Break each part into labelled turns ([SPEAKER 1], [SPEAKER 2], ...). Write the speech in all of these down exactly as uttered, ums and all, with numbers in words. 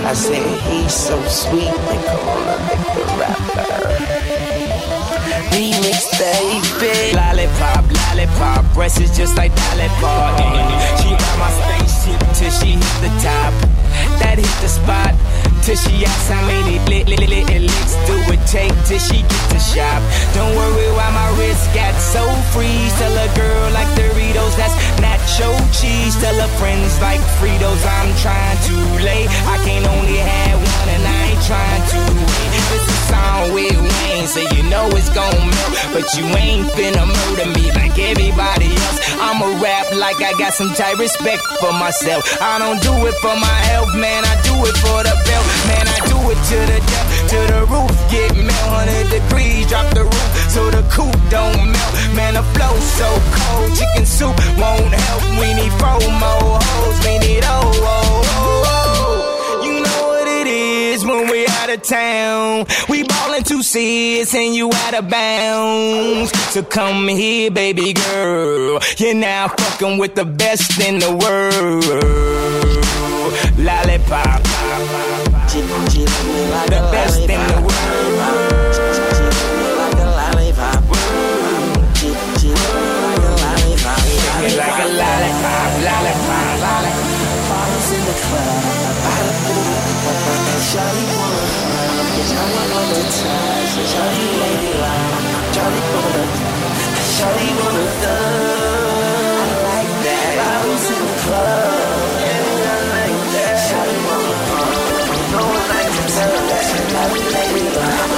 [SPEAKER 1] I said he's so sweet, they call him the rapper. Remix, baby.
[SPEAKER 2] Lollipop, lollipop, breast is just like lollipop. She got my spaceship till she hit the top. That hit the spot till she asks how many lit, lit, lit, lit licks do it take till she get to shop. Don't worry why my wrist got so free. Tell a girl like Doritos, that's nacho cheese. Tell her friends like Fritos, I'm trying to lay. I can't only have one and I ain't trying to wait. It's a song with Wayne, so you know it's gon' melt. But you ain't finna murder me like everybody else. I'ma rap like I got some tight respect for myself. I don't do it for my health, man, I do it for the belt. Man, I do it to the depth, to the roof. Get melt, one hundred degrees, drop the roof so the coupe don't melt. Man, the flow so cold, chicken soup won't help. We need four more hoes, we need oh, oh, oh, oh. You know what it is when we out of town. We ballin' two C's and you out of bounds. So come here, baby girl. You're now fucking with the best in the world. Lollipop, the best in the world. Like a lollipop, lollipop, lollipop.
[SPEAKER 1] Bottles in the club, shawty wanna hug, shawty wanna touch, shawty lady love, shawty wanna, shawty wanna thug. I like that. Bottles in the club, yeah, I like that. Shawty wanna hug, you know I like to touch, shawty lady love.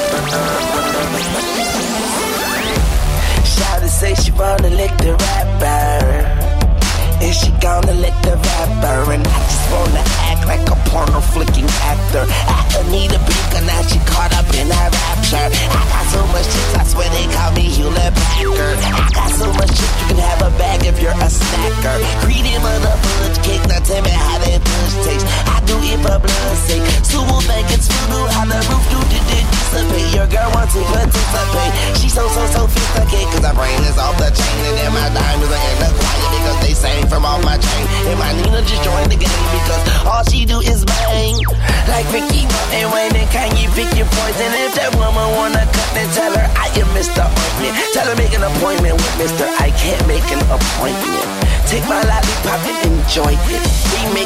[SPEAKER 1] Shawty say she wanna lick the rapper. And she gonna lick the rapper. And I just wanna act like a porno flicking actor. I need a beaker, now she caught up in that rapture. I got so much chips, I swear they call me Hewlett Packard. I got so much chips, you can have a bag if you're a snacker. Greedy mother fudge cake, now tell me how that fudge tastes. I do it for blood's sake. Sumo think it's voodoo, how the roof do did it dissipate. Your girl wants to participate. She's so, so, so sophisticated, cause her brain is off the chain. And then my diamonds are in the quiet because they sang from off my chain. And my Nina just joined the game because all she do is bang. Like Ricky and Wayne and Kanye, pick your poison. If that woman wanna cut, then tell her I am Mister Ointment. Tell her make an appointment with Mister I can't make an appointment. Take my lollipop and enjoy it. Remix.